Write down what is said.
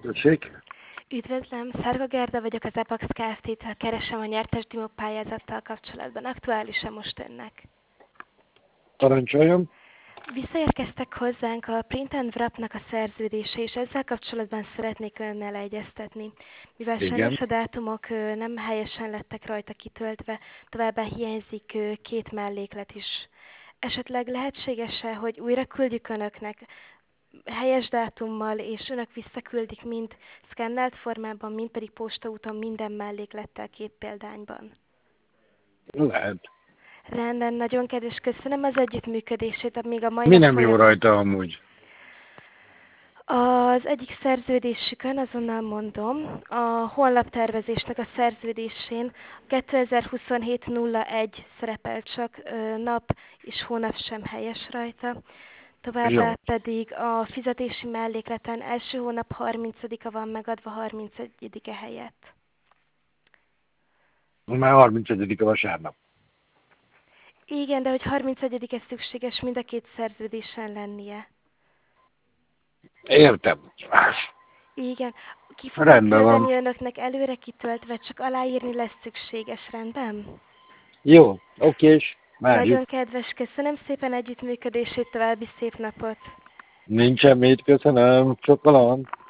Tessék? Üdvözlöm, Szárga Gerda vagyok, az Apax Kft-től keresem a nyertes Dimo pályázattal kapcsolatban. Aktuális-e most önnek? Parancsoljon? Visszaérkeztek hozzánk a Print and Wrap-nak a szerződése, és ezzel kapcsolatban szeretnék önnel egyeztetni. Mivel Igen. sajnos a dátumok nem helyesen lettek rajta kitöltve, továbbá hiányzik 2 melléklet is. Esetleg lehetséges-e, hogy újra küldjük önöknek helyes dátummal, és önök visszaküldik mind szkennelt formában, mind pedig postaúton minden melléklettel 2 példányban. Lehet. Rendben, nagyon kedves, köszönöm az együttműködését, még a mai Mi nap nem jó folyam. rajta amúgy? Az egyik szerződésükön, azonnal mondom, a honlaptervezésnek a szerződésén 2027-01 szerepel, csak nap és hónap sem helyes rajta. Továbbá Jó. pedig a fizetési mellékleten első hónap 30-a van megadva 31-e helyett. Már 31. a vasárnap. Igen, de hogy 31-e szükséges mind a 2 szerződésen lennie. Értem. Igen, ki fogom Rendben küldeni van. önöknek előre kitöltve, csak aláírni lesz szükséges, rendben? Jó, okés. Várjuk. Nagyon kedves, köszönöm szépen együttműködését, további szép napot! Nincs semmit, köszönöm. Csokolom.